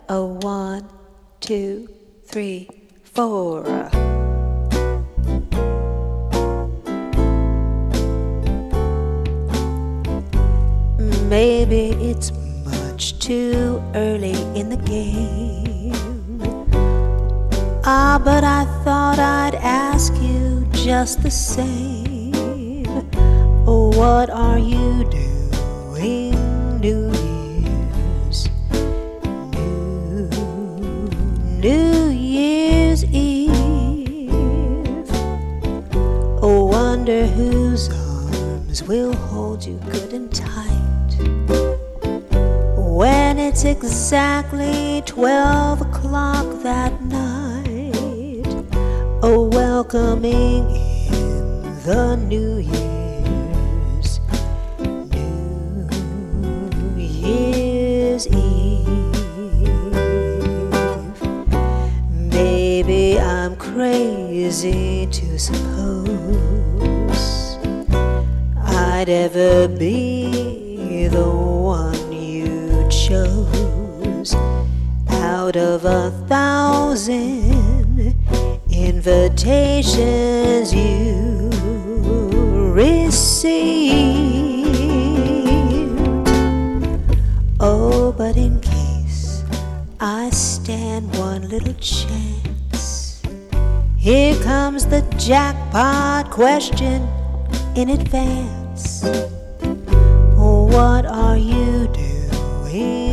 A 1, 2, 3, 4. Maybe it's much too early in the game. But I thought I'd ask you just the same. What are you doing New Year's? New Year's Eve. Wonder whose arms will hold you good and tight when it's exactly 12 o'clock that night, welcoming in the New Year's, New Year's Eve. Maybe I'm crazy to suppose I'd ever be the one you chose out of 1,000 invitations you received. Oh, but in case I stand one little chance, here comes the jackpot question in advance. What are you doing